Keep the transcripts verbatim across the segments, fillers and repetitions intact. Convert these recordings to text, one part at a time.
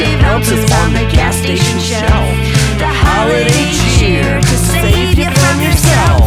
festive ounces on the gas station shelf. The holiday cheer to save you from yourself.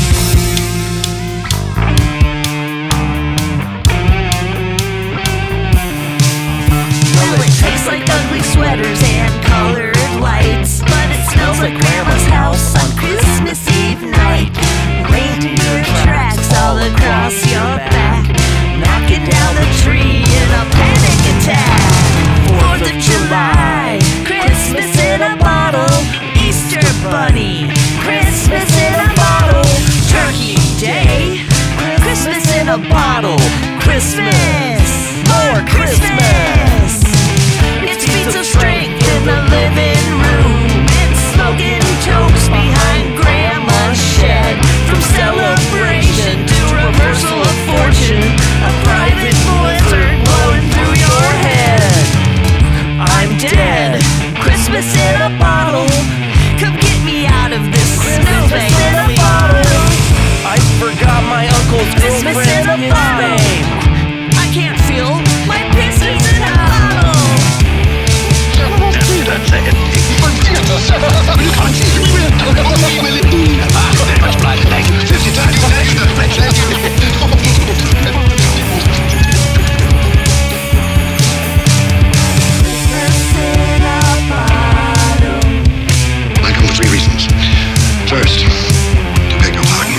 Well, it tastes like ugly sweaters and colored lights, but it smells like Grandma's house on Christmas Eve night. Reindeer tracks all across your back, knocking down the tree in a panic attack. Fourth of July, Christmas in a bottle. Easter Bunny, Christmas in a bottle. Turkey Day, Christmas in a bottle. Christmas, more Christmas. It's feats of strength in the living room, it's smoking toast behind Grandma's shed. From celebration to reversal of fortune, a private blizzard blowing through your head. I'm dead. Christmas in a bottle. Come get me out of this snowbank, please. I forgot my uncle's Christmas in girlfriend a in bottle. Spain. I can't feel my pisses in a bottle. That's it. You can't see it. Will it be? Ah, very much obliged. Thank you. Fifty times. Thank you. Thank you. I come for three reasons. First, to beg your pardon.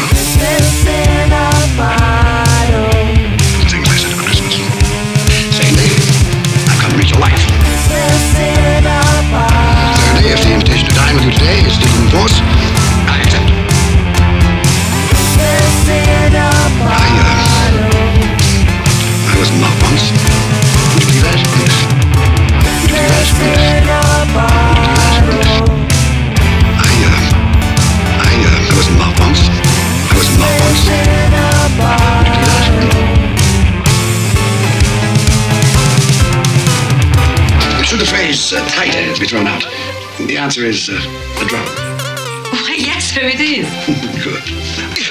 Things I said about Christmas. Secondly, I've come to meet your wife. Thirdly, if the invitation to dine with you today is still in force, I accept. I, uh, I was in love once. Would you believe that? Would you believe that? Would you believe that? I, uh, I, uh, I was in love once. I was in love once. Would you believe that? Should the phrase uh, tight ends be thrown out? The answer is uh, a drum. Why, yes, so it is. Good.